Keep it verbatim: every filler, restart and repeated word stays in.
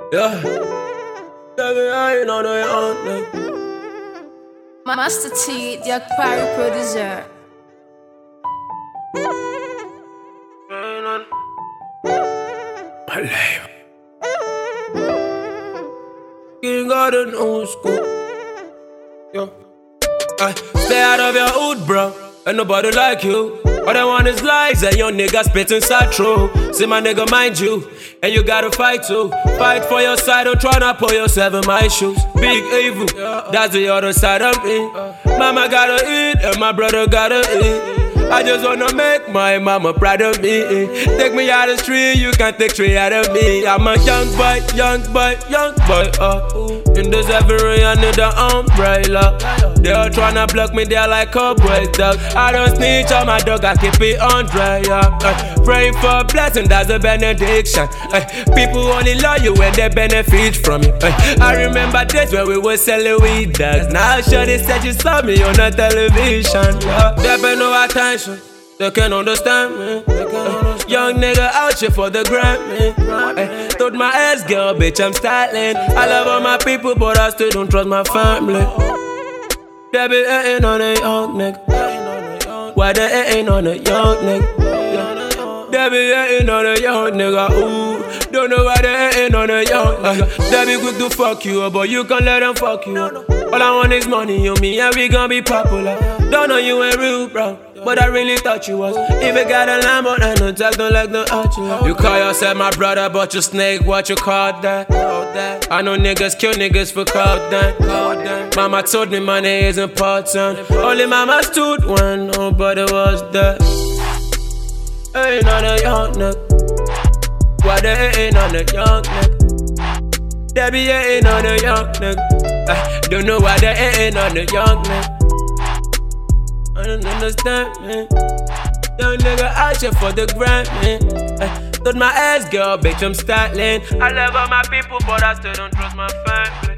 Yeah. Baby, I ain't on the young. Master T, the Parry producer. My life. King of the new school. Yo. I stay out of your hood, bro. Ain't nobody like you. All they want is lies and your nigga spit inside true. See my nigga mind you, and you gotta fight too. Fight for your side, don't try to put yourself in my shoes. Big evil, that's the other side of me. Mama gotta eat and my brother gotta eat. I just wanna make my mama proud of me. Take me out of the street, you can't take three out of me. I'm a young boy, young boy, young boy. Uh. In this every I need an umbrella. They all tryna block me, they're like cowboys, dog. I don't snitch on my dog, I keep it on dry, yeah. uh, Praying for a blessing, that's a benediction. uh, People only love you when they benefit from you. uh, I remember days when we were selling weed, dogs. Now sure they said you saw me on the television, yeah. They pay no attention, they can't understand me. uh, Young nigga out here for the Grammy. uh, Told my ass girl, bitch, I'm styling. I love all my people, but I still don't trust my family. They be hating on a young nigga. Why they hating on a young nigga? They be hating on a young nigga. Ooh, don't know why they hating on a young nigga. They be quick to fuck you, but you can't let them fuck you. All I want is money on me, and we gon' be popular. Don't know you ain't real, bro, but I really thought you was. If you got a lamb, but I don't talk, don't like no archer. You call yourself my brother, but you snake, what you call that? I know niggas kill niggas for call that. Mama told me money is important. Only mama stood when nobody was there. Ain't on a young nigga. Why they ain't on a young nigga? They be ain't on a young nigga. I don't know why they ain't on a young nigga. I don't understand, man. Young nigga out here for the grind, man. I told my ass girl, bitch, I'm styling. I love all my people, but I still don't trust my family.